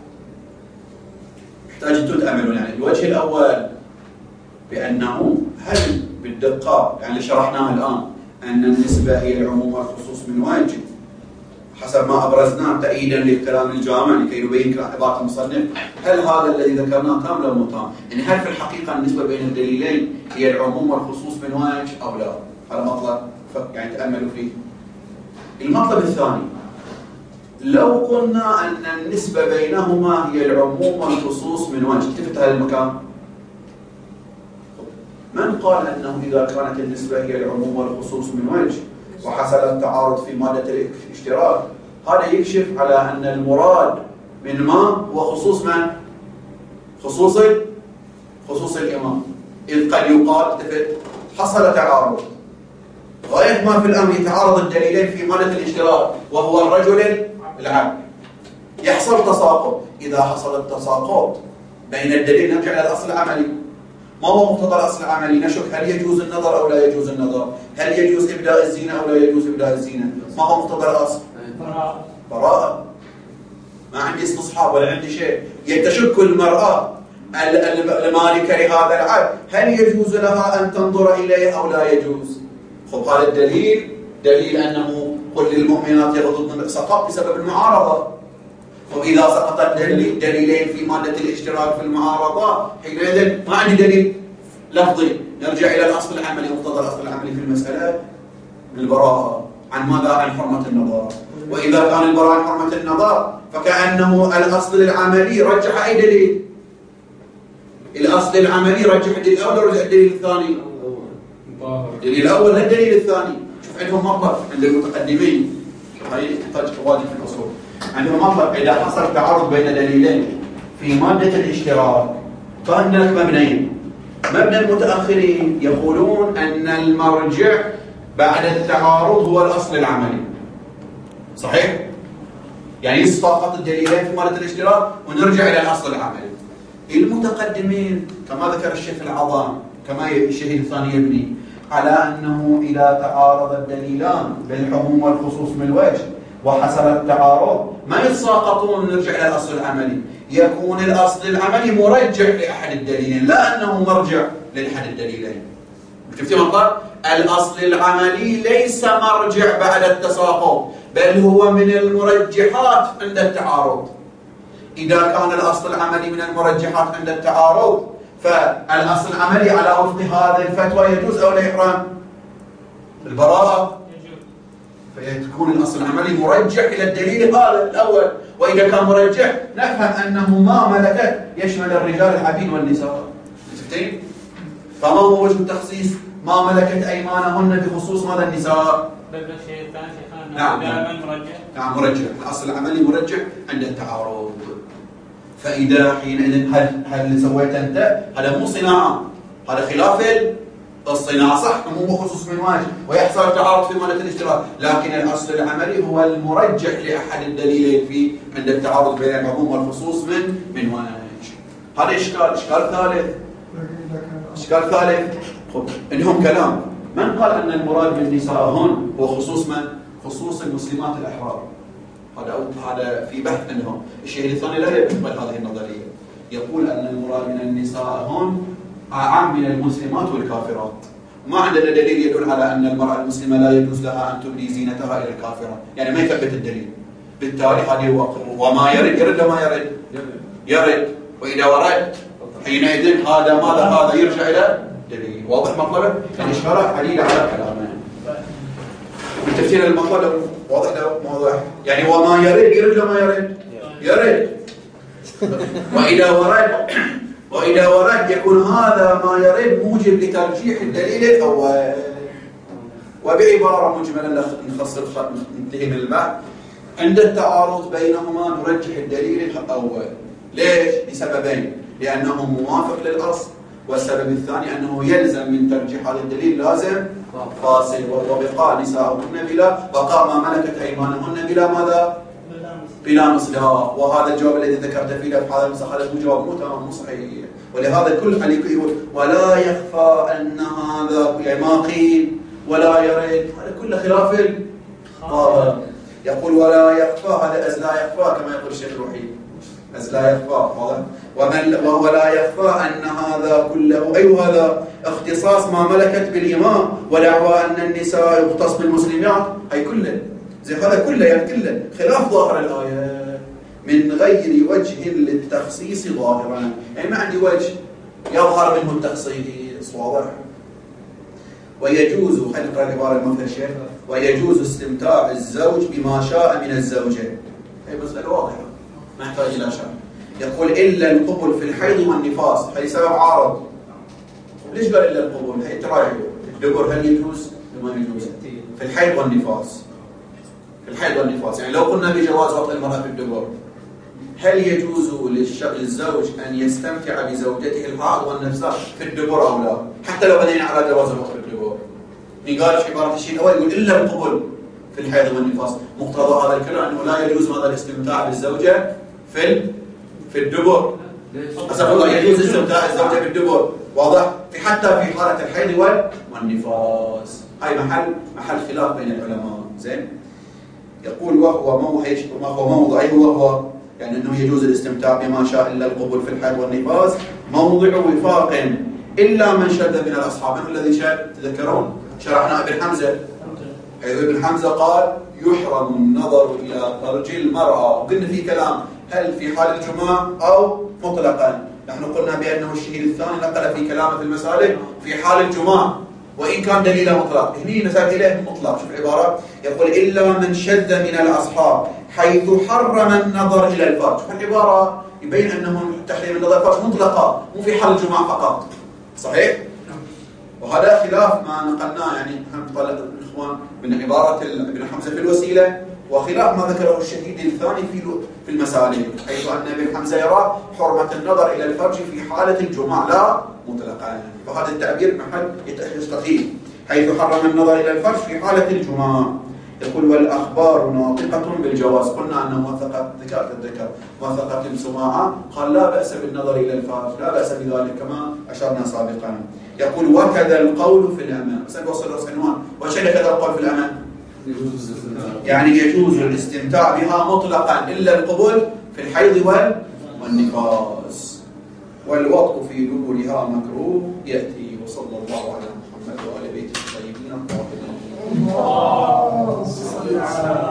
يحتاج أن تأملون. يعني الوجه الأول بأنه هل بالدقة يعني اللي شرحناه الآن أن النسبة هي العموم والخصوص من وجه حسب ما أبرزناه تأييدا للكلام الجامع لكي نبين عبارة المصنف، هل هذا الذي ذكرناه تام أو مو تام؟ يعني هل في الحقيقة النسبة بين الدليلين هي العموم والخصوص من وجه أو لا؟ هذا مطلب يعني تأملوا فيه. المطلب الثاني، لو قلنا أن النسبة بينهما هي العموم والخصوص من وجه، التفت هذا المكان. من قال أنه إذا كانت النسبة هي العموم والخصوص من وجه وحصل التعارض في مادة الاشتراك، هذا يكشف على أن المراد من ما هو خصوص من؟ خصوص خصوص الإمام. إذ قد يقال حصل تعارض، غاية ما في الأمر يتعارض الدليلين في مادة الاشتراك وهو الرجل العبد، يحصل تساقط. إذا حصل التساقط بين الدليل نرجع إلى الأصل العملي. ما هو مقتضى الأصل العملي؟ نشك هل يجوز النظر أو لا يجوز النظر؟ هل يجوز إبداء الزينة أو لا يجوز إبداء الزينة؟ ما هو مقتضى الأصل؟ براءة. براءة. ما عندي استصحاب ولا عندي شيء. يتشك المرأة المالكة لهذا العبد هل يجوز لها أن تنظر إليه أو لا يجوز؟ خب هذا الدليل دليل أنه قل للمؤمنات يغضضن، سقط بسبب المعارضة. وإذا سقط الدليل دليلين في مادة الاشتراك في المعارضة حينئذ ما عندي دليل لفظي، نرجع إلى الأصل العملي. مقتضى الأصل العملي في المسألة البراءة. عن ماذا؟ عن حرمة النظر. وإذا كان البراءة عن حرمة النظر فكأنه الأصل العملي رجح أي دليل؟ الأصل العملي رجح الدليل الأول ورجح الدليل الثاني؟ الدليل الأول لا الدليل الثاني. شوف عندهم مطلب عند المتقدمين، هاي تحتاج واجب في الأصول. عندهم مطلب إذا حصل تعارض بين دليلين في مادة الاشتراك فهناك مبنيين. مبنى المتأخرين يقولون أن المرجع بعد التعارض هو الأصل العملي. صحيح؟ يعني يسقط الدليلين في مادة الاشتراك ونرجع إلى الأصل العملي. المتقدمين كما ذكر الشيخ العظام كما الشيخ الثاني يبني على أنه إذا تعارض الدليلان بالعموم والخصوص من وجه وحصل التعارض ما يتساقطون ونرجع إلى الأصل العملي، يكون الأصل العملي مرجح لأحد الدليلين لا أنه مرجع لأحد الدليلين. شفتي مطلب؟ الأصل العملي ليس مرجع بعد التساقط بل هو من المرجحات عند التعارض. إذا كان الأصل العملي من المرجحات عند التعارض فالأصل العملي على وفق هذه الفتوى يجوز أو لا يحرم؟ البراءة. فيكون الأصل العملي مرجح إلى الدليل هذا الأول، وإذا كان مرجح نفهم أنه ما ملكت يشمل الرجال العبيد والنساء. شفتين؟ فما هو وجه التخصيص؟ ما ملكت أيمانهن بخصوص ماذا النساء؟ بالشيء الثاني شيخنا نعم دائما مرجح. نعم مرجح، الأصل العملي مرجح عند التعارض. فإذا حينئذ هل هل سويت أنت؟ هذا مو صناعة، هذا خلاف الصناعة. صح عموم وخصوص من وجه ويحصل تعارض في مادة الاشتراك، لكن الأصل العملي هو المرجح لأحد الدليلين في عند التعارض بين العموم والخصوص من من وجه. هذا إشكال. إشكال ثالث إشكال ثالث خب عندهم كلام. من قال أن المراد بالنساء هون هو خصوص من؟ خصوص المسلمات الأحرار. هذا هذا في بحث عندهم. الشيء الثاني لا يقبل هذه النظرية، يقول أن المراد من النساء هون عام من المسلمات والكافرات. ما عندنا دليل يدل على أن المرأة المسلمة لا يجوز لها أن تبدي زينتها إلى الكافرة، يعني ما يثبت الدليل. بالتالي هذه وما يرد يرد ما يرد يرد وإذا ورد حينئذ هذا ماذا؟ هذا يرجع إلى دليل. واضح مطلبه؟ يعني إشارات عديدة على كلامه. بالتفسير المطلب واضح له موضوع، يعني وما يرد يرد ما يرد يرد وإذا ورد وإذا ورد يكون هذا ما يرد موجب لترجيح الدليل الأول. وبعبارة مجملة نخص ننتهي من البحث، عند التعارض بينهما نرجح الدليل الأول. ليش؟ لسببين: لأنه موافق للأصل، والسبب الثاني أنه يلزم من ترجيح هذا الدليل لازم فاصل، وهو بقاء نساؤهن بلا بقاء ما ملكت أيمانهن بلا ماذا؟ بلا مصداق. وهذا الجواب الذي ذكرت فيه في هذا المسألة هذا جواب مو تمام مو صحيح. ولهذا كل عليك يقول ولا يخفى أن هذا يعني ما قيل ولا يرد، هذا كله خلاف القاعدة. يقول ولا يخفى، هذا أز لا يخفى كما يقول الشيخ الوحيد، أز لا يخفى واضح. ومن وهو لا يخفى أن هذا كله أي هذا اختصاص ما ملكت بالإمام، ودعوى أن النساء يختص بالمسلمات أي كله زي هذا كله يعني كله خلاف ظاهر الآية من غير وجه للتخصيص ظاهرا، يعني ما عندي وجه يظهر منه التخصيص واضح. ويجوز خلينا نقرأ العبارة المفهومة، ويجوز استمتاع الزوج بما شاء من الزوجة. هي مسألة واضحة ما يحتاج إلى شرح. يقول إلا القبل في الحيض والنفاس، هذه سبب عارض. ليش قال إلا القبل؟ هي تراجع الدبر هل يجوز ولا ما يجوز؟ في الحيض والنفاس، في الحيض والنفاس يعني لو قلنا بجواز وطء المرأة في الدبر، هل يجوز للزوج أن يستمتع بزوجته الحائض والنفساء في الدبر أو لا؟ حتى لو بدينا على جواز الوطء في الدبر. نقال في عبارة الشيء الأول يقول إلا القبل في الحيض والنفاس، مقتضى هذا الكلام أنه لا يجوز هذا الاستمتاع بالزوجة في في الدبر. أسف الله يجوز استمتاع الزوجة بالدبر واضح، في حتى في حالة الحيض والنفاس. هاي محل محل خلاف بين العلماء. زين. يقول وهو موضع ما هو موضع أي وهو يعني أنه يجوز الاستمتاع بما شاء إلا القبول في الحيض والنفاس موضع وفاق إلا من شذ من الأصحاب. من الذي شذ؟ تذكرون شرحنا ابن حمزة، حيث ابن حمزة قال يحرم النظر إلى فرج المرأة، وقلنا في كلام هل في حال الجماع أو مطلقا. نحن قلنا بأنه الشهيد الثاني نقل في كلامه في المسالك في حال الجماع وإن كان دليله مطلق. هني نسأل إليه مطلق. شوف العبارة يقول إلا من شذ من الأصحاب حيث حرم النظر إلى الفرج. العبارة يبين أنه تحريم النظر الفرج مطلقة مو في حال الجماع فقط. صحيح؟ وهذا خلاف ما نقلناه يعني هم طلع الإخوان من عبارة ابن حمزة في الوسيلة، وخلاف ما ذكره الشهيد الثاني في في المسالك، حيث أن ابن حمزة يرى حرمة النظر إلى الفرج في حالة الجماع لا مطلقا. فهذا التعبير محل يستقيم، حيث حرم النظر إلى الفرج في حالة الجماع. يقول والأخبار ناطقة بالجواز. قلنا أنه وثقت ذكرت الذكر وثقت السماعة، قال لا بأس بالنظر إلى الفرج، لا بأس بذلك كما أشرنا سابقا. يقول وكذا القول في الأمان. سنوصل عنوان وشيء كذا القول في الأمان يعني يجوز الاستمتاع بها مطلقا إلا القبول في الحيض والنفاس، والوطء في دبرها مكروه يأتي. وصلى الله على محمد وآل بيته الطيبين الطاهرين.